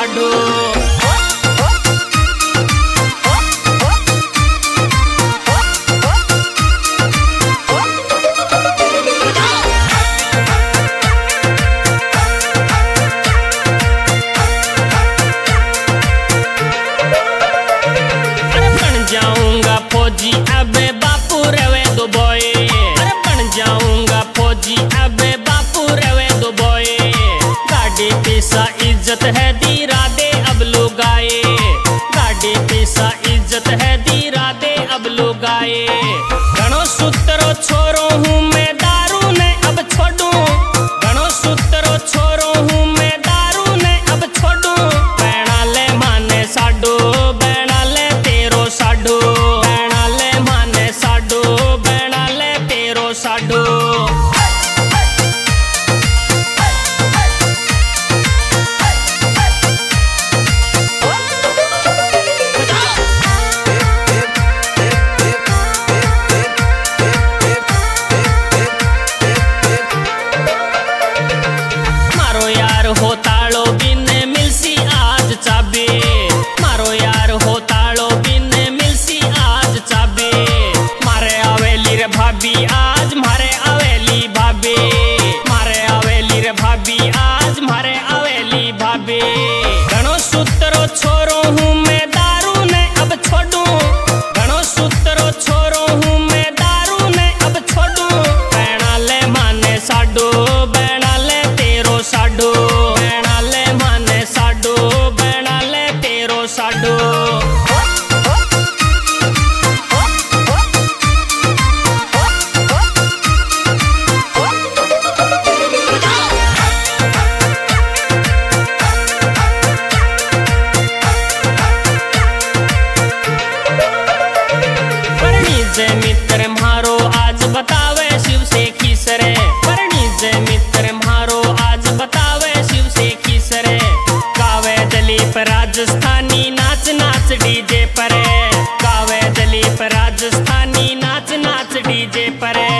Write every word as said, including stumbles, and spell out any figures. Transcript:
साडू। जाऊंगा फौजी अबे बापू रवे दो बॉय। अरे बन जाऊंगा फौजी अबे बापू रवे दो बॉय। गाड़ी पैसा इज्जत है दीरा दे अब लोग आए। गाड़ी पैसा इज्जत है दीरा दे अब लोग आए। घणो सूत्रो छोरो हूँ मैं दारू ने अब छोड़ू। घणो सूत्रो छोरो हूँ मैं दारू ने अब छोड़ू। बैणा ले माने साडू बैणा ले तेरो साडू। बैणा ले माने साडू बैणा ले तेरो साडू। मारो यार हो तालो बिने मिलसी आज चाबी। मारो यार हो तालो बिने मिलसी आज चाबी। मारे आवेली रे भाभी आज मारे आवेली भाभी। मारे आवेली रे भाभी आज मारे आवेली भाभी। घणो सूत्रो छोरो हूँ मैं दारू ने अब छोड़ू। घणो सूत्रो छोरो हूँ मैं दारू ने अब छोड़ू। बैणा ले माने साडू बैणा ले तेरो साडू। बैणा ले माने साडू बैणा ले तेरो साडू। जे मित्र म्हारो आज बतावे शिव से खीसरे। परणी जे मित्र म्हारो आज बतावे शिव से खीसरे। गावे दलीप राजस्थानी नाच नाच डीजे परे। गावे दलीप राजस्थानी नाच नाच डीजे परे।